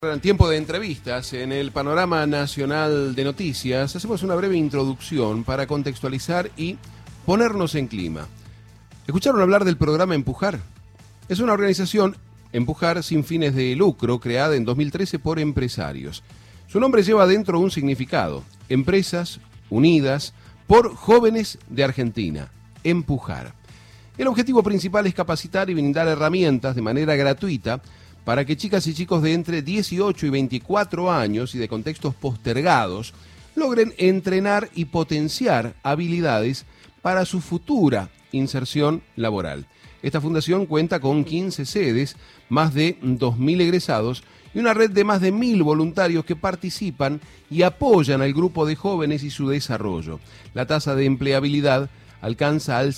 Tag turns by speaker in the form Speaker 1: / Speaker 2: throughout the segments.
Speaker 1: En tiempo de entrevistas, en el panorama nacional de noticias, hacemos una breve introducción para contextualizar y ponernos en clima. ¿Escucharon hablar del programa Empujar? Es una organización, Empujar, sin fines de lucro, creada en 2013 por empresarios. Su nombre lleva adentro un significado: Empresas Unidas por Jóvenes de Argentina. Empujar. El objetivo principal es capacitar y brindar herramientas de manera gratuita para que chicas y chicos de entre 18 y 24 años y de contextos postergados logren entrenar y potenciar habilidades para su futura inserción laboral. Esta fundación cuenta con 15 sedes, más de 2.000 egresados y una red de más de 1.000 voluntarios que participan y apoyan al grupo de jóvenes y su desarrollo. La tasa de empleabilidad alcanza al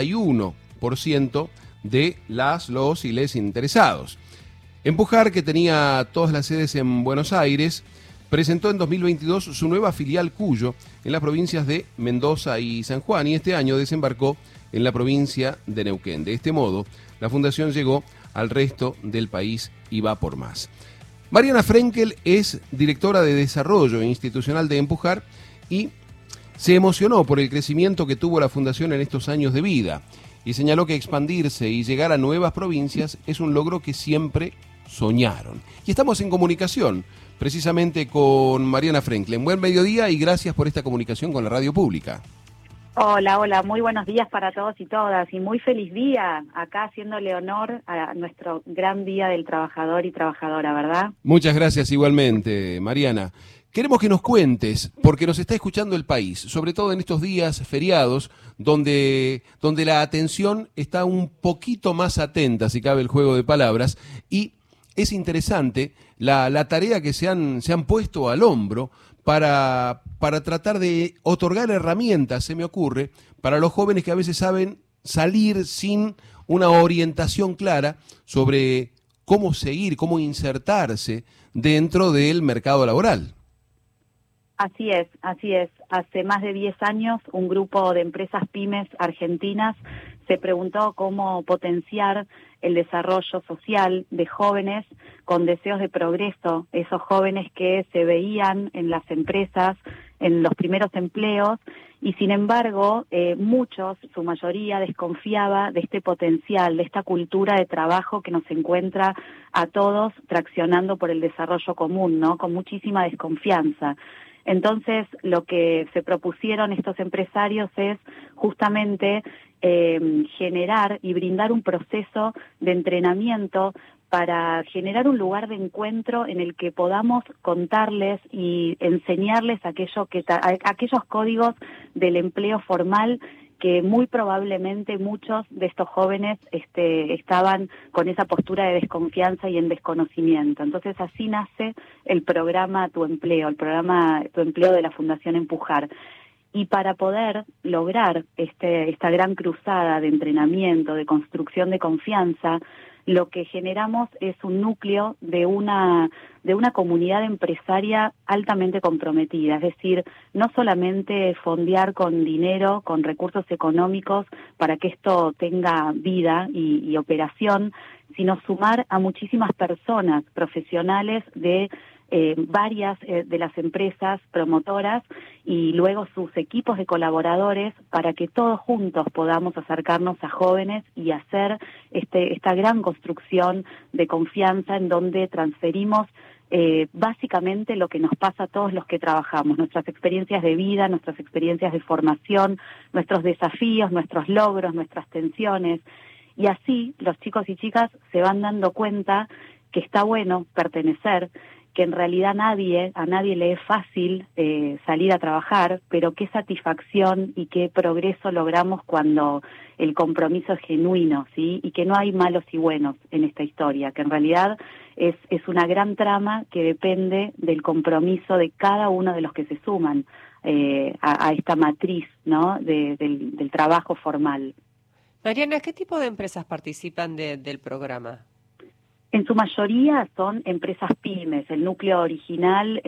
Speaker 1: 71% de los y les interesados. Empujar, que tenía todas las sedes en Buenos Aires, presentó en 2022 su nueva filial Cuyo en las provincias de Mendoza y San Juan, y este año desembarcó en la provincia de Neuquén. De este modo, la fundación llegó al resto del país y va por más. Mariana Frenkel es directora de Desarrollo Institucional de Empujar y se emocionó por el crecimiento que tuvo la fundación en estos años de vida y señaló que expandirse y llegar a nuevas provincias es un logro que siempre soñaron. Y estamos en comunicación precisamente con Mariana Frenkel. Buen mediodía y gracias por esta comunicación con la radio pública.
Speaker 2: Hola, muy buenos días para todos y todas y muy feliz día acá haciéndole honor a nuestro gran día del trabajador y trabajadora, ¿verdad?
Speaker 1: Muchas gracias igualmente, Mariana. Queremos que nos cuentes, porque nos está escuchando el país, sobre todo en estos días feriados, donde la atención está un poquito más atenta, si cabe el juego de palabras, y es interesante la tarea que se han puesto al hombro para tratar de otorgar herramientas, se me ocurre, para los jóvenes que a veces saben salir sin una orientación clara sobre cómo seguir, cómo insertarse dentro del mercado laboral.
Speaker 2: Así es. Hace más de 10 años un grupo de empresas pymes argentinas se preguntó cómo potenciar el desarrollo social de jóvenes con deseos de progreso, esos jóvenes que se veían en las empresas, en los primeros empleos, y sin embargo muchos, su mayoría, desconfiaba de este potencial, de esta cultura de trabajo que nos encuentra a todos traccionando por el desarrollo común, ¿no? Con muchísima desconfianza. Entonces, lo que se propusieron estos empresarios es justamente generar y brindar un proceso de entrenamiento para generar un lugar de encuentro en el que podamos contarles y enseñarles aquellos códigos del empleo formal que muy probablemente muchos de estos jóvenes estaban con esa postura de desconfianza y en desconocimiento. Entonces así nace el programa Tu Empleo, el programa Tu Empleo de la Fundación Empujar. Y para poder lograr esta gran cruzada de entrenamiento, de construcción de confianza, lo que generamos es un núcleo de una comunidad empresaria altamente comprometida, es decir, no solamente fondear con dinero, con recursos económicos para que esto tenga vida y operación, sino sumar a muchísimas personas profesionales de varias de las empresas promotoras y luego sus equipos de colaboradores para que todos juntos podamos acercarnos a jóvenes y hacer esta gran construcción de confianza en donde transferimos básicamente lo que nos pasa a todos los que trabajamos, nuestras experiencias de vida, nuestras experiencias de formación, nuestros desafíos, nuestros logros, nuestras tensiones, y así los chicos y chicas se van dando cuenta que está bueno pertenecer, que en realidad a nadie le es fácil salir a trabajar, pero qué satisfacción y qué progreso logramos cuando el compromiso es genuino, ¿sí? Y que no hay malos y buenos en esta historia, que en realidad es una gran trama que depende del compromiso de cada uno de los que se suman a esta matriz, ¿no? del trabajo formal.
Speaker 3: Mariana, ¿qué tipo de empresas participan del programa?
Speaker 2: En su mayoría son empresas pymes, el núcleo original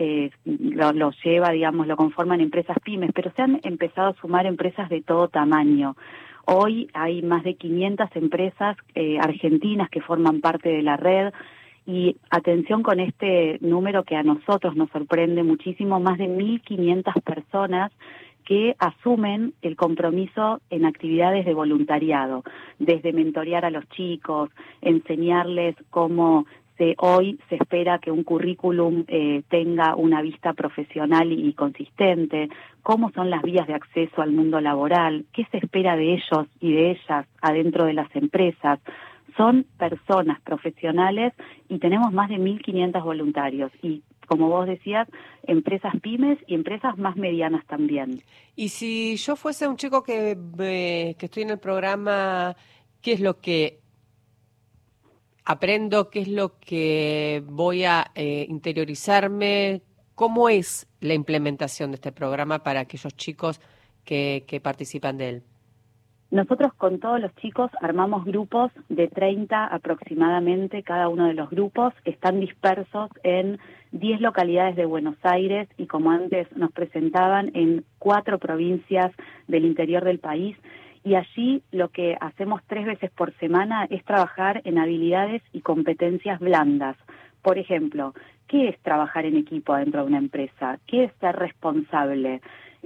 Speaker 2: lo lleva, digamos, lo conforman empresas pymes, pero se han empezado a sumar empresas de todo tamaño. Hoy hay más de 500 empresas argentinas que forman parte de la red Y atención con este número que a nosotros nos sorprende muchísimo, más de 1.500 personas que asumen el compromiso en actividades de voluntariado, desde mentorear a los chicos, enseñarles cómo hoy se espera que un currículum tenga una vista profesional y consistente, cómo son las vías de acceso al mundo laboral, qué se espera de ellos y de ellas adentro de las empresas. Son personas profesionales y tenemos más de 1.500 voluntarios y, como vos decías, empresas pymes y empresas más medianas también.
Speaker 3: Y si yo fuese un chico que estoy en el programa, ¿qué es lo que aprendo? ¿Qué es lo que voy a interiorizarme? ¿Cómo es la implementación de este programa para aquellos chicos que participan de él?
Speaker 2: Nosotros con todos los chicos armamos grupos de 30 aproximadamente, cada uno de los grupos están dispersos en 10 localidades de Buenos Aires y, como antes nos presentaban, en 4 provincias del interior del país. Y allí lo que hacemos 3 veces por semana es trabajar en habilidades y competencias blandas. Por ejemplo, ¿qué es trabajar en equipo dentro de una empresa? ¿Qué es ser responsable?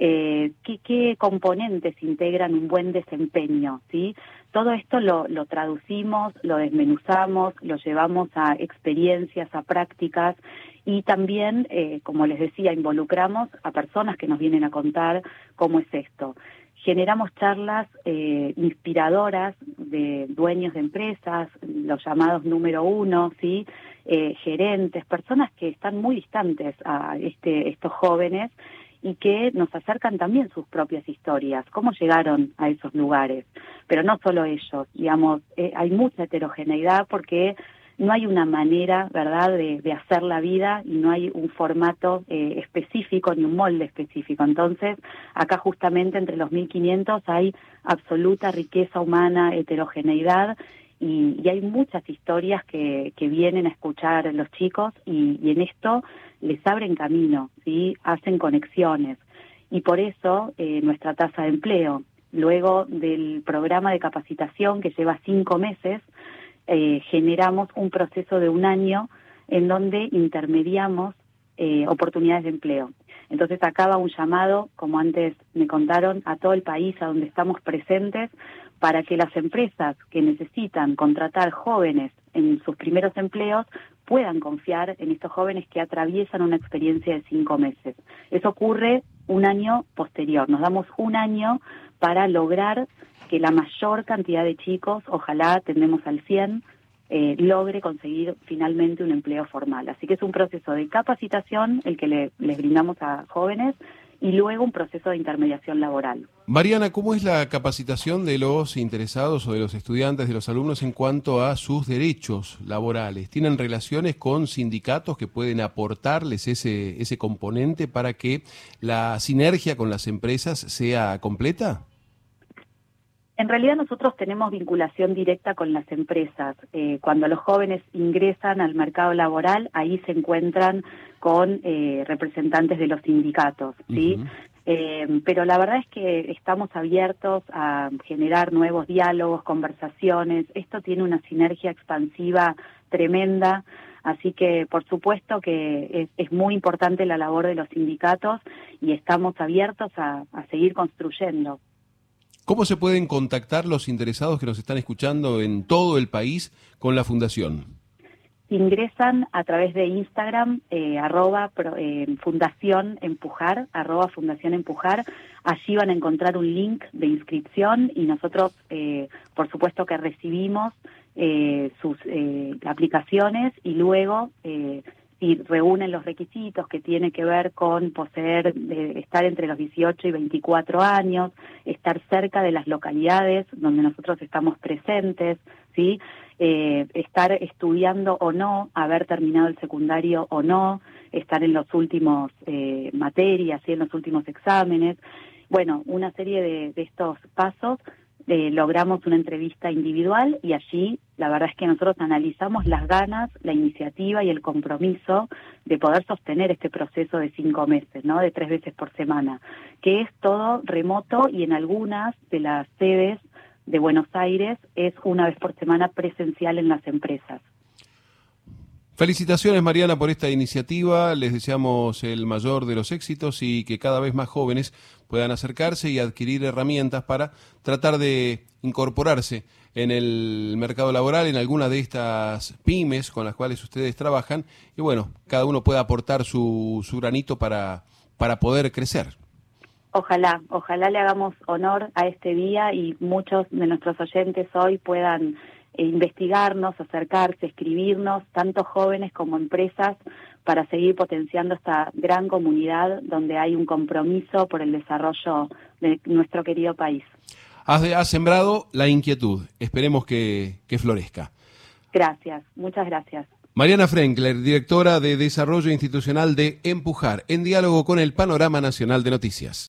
Speaker 2: ¿Qué componentes integran un buen desempeño? ¿Sí? Todo esto lo traducimos, lo desmenuzamos, lo llevamos a experiencias, a prácticas y también, como les decía, involucramos a personas que nos vienen a contar cómo es esto. Generamos charlas inspiradoras de dueños de empresas, los llamados número 1, ¿sí? Gerentes, personas que están muy distantes a estos jóvenes y que nos acercan también sus propias historias, cómo llegaron a esos lugares. Pero no solo ellos, digamos, hay mucha heterogeneidad porque no hay una manera, ¿verdad?, de hacer la vida y no hay un formato específico ni un molde específico. Entonces, acá justamente entre los 1.500 hay absoluta riqueza humana, heterogeneidad y hay muchas historias que vienen a escuchar los chicos y en esto les abren camino, ¿sí? Hacen conexiones y por eso nuestra tasa de empleo, luego del programa de capacitación que lleva 5 meses, generamos un proceso de 1 año en donde intermediamos oportunidades de empleo. Entonces acaba un llamado, como antes me contaron, a todo el país a donde estamos presentes para que las empresas que necesitan contratar jóvenes en sus primeros empleos puedan confiar en estos jóvenes que atraviesan una experiencia de 5 meses. Eso ocurre 1 año posterior. Nos damos 1 año para lograr que la mayor cantidad de chicos, ojalá tendemos al 100, logre conseguir finalmente un empleo formal. Así que es un proceso de capacitación el que les brindamos a jóvenes y luego un proceso de intermediación laboral.
Speaker 1: Mariana, ¿cómo es la capacitación de los interesados o de los estudiantes, de los alumnos en cuanto a sus derechos laborales? ¿Tienen relaciones con sindicatos que pueden aportarles ese componente para que la sinergia con las empresas sea completa?
Speaker 2: En realidad nosotros tenemos vinculación directa con las empresas. Cuando los jóvenes ingresan al mercado laboral, ahí se encuentran con representantes de los sindicatos, ¿sí? Pero la verdad es que estamos abiertos a generar nuevos diálogos, conversaciones. Esto tiene una sinergia expansiva tremenda, así que por supuesto que es muy importante la labor de los sindicatos y estamos abiertos a seguir construyendo.
Speaker 1: ¿Cómo se pueden contactar los interesados que nos están escuchando en todo el país con la Fundación?
Speaker 2: Ingresan a través de Instagram, Fundación Empujar, @Fundación Empujar. Allí van a encontrar un link de inscripción y nosotros, por supuesto que recibimos sus aplicaciones y luego si reúnen los requisitos que tiene que ver con estar entre los 18 y 24 años, estar cerca de las localidades donde nosotros estamos presentes, ¿sí? Estar estudiando o no, haber terminado el secundario o no, estar en los últimos materias, ¿sí? En los últimos exámenes. Bueno, una serie de estos pasos. Logramos una entrevista individual y allí la verdad es que nosotros analizamos las ganas, la iniciativa y el compromiso de poder sostener este proceso de 5 meses, ¿no? De 3 veces por semana, que es todo remoto y en algunas de las sedes de Buenos Aires es 1 vez por semana presencial en las empresas.
Speaker 1: Felicitaciones, Mariana, por esta iniciativa. Les deseamos el mayor de los éxitos y que cada vez más jóvenes puedan acercarse y adquirir herramientas para tratar de incorporarse en el mercado laboral, en alguna de estas pymes con las cuales ustedes trabajan. Y bueno, cada uno pueda aportar su granito para poder crecer.
Speaker 2: Ojalá le hagamos honor a este día y muchos de nuestros oyentes hoy puedan investigarnos, acercarse, escribirnos, tanto jóvenes como empresas, para seguir potenciando esta gran comunidad donde hay un compromiso por el desarrollo de nuestro querido país.
Speaker 1: Has sembrado la inquietud, esperemos que florezca.
Speaker 2: Gracias, muchas gracias.
Speaker 1: Mariana Frenkler, directora de Desarrollo Institucional de Empujar, en diálogo con el Panorama Nacional de Noticias.